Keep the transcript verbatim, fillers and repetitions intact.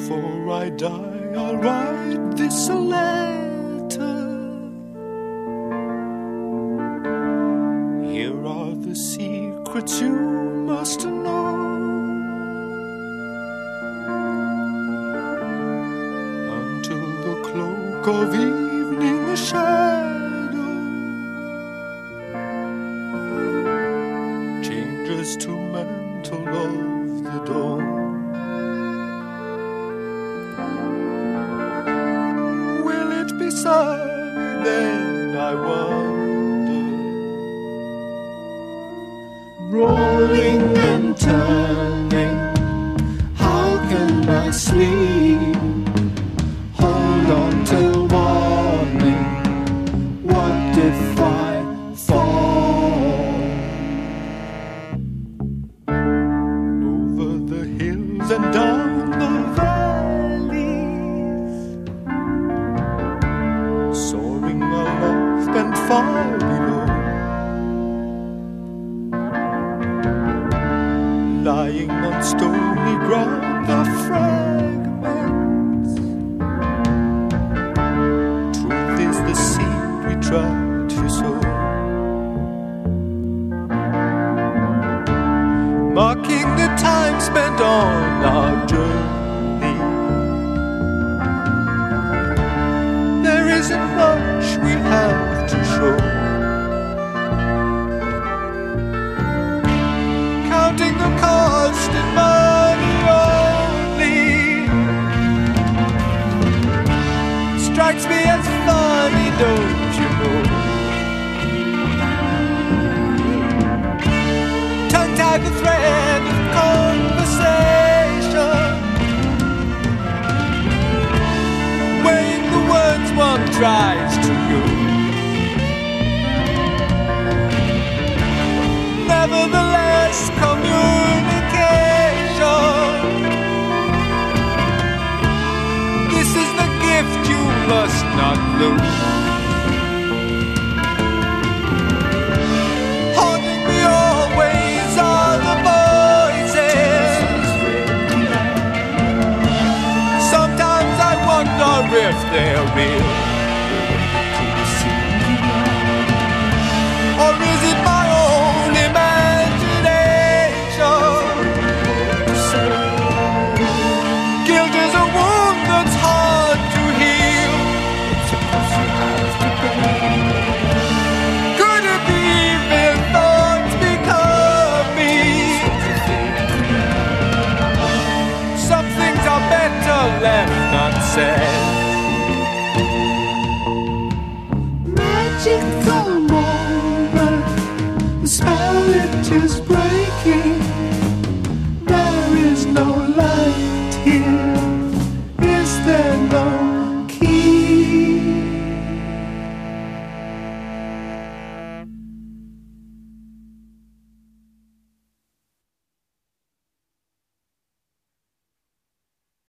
Before I die, I'll write this a letter. Here are the secrets you must know. Until the cloak of evening shadow changes to mantle of the dawn. Sunny then, I wonder, rolling and turning, how can I sleep? Hold on till morning, what if I fall? Over the hills and down the valleys, soaring aloft and far below, lying on stony ground the fragments. Truth is the seed we try to sow, marking the time spent on our journey. There isn't much we have to show, counting the cost in money only strikes me as funny, don't you know? Tongue-tied the thread of conversation, weighing the words one tries to use. Nevertheless, communication, this is the gift you must not lose. Haunting me always are the voices. Sometimes I wonder if they're real, or is it my own imagination? Guilt is a wound that's hard to heal. Could it be evil thoughts become me? Some things are better left unsaid. Magical moment, the spell it is breaking.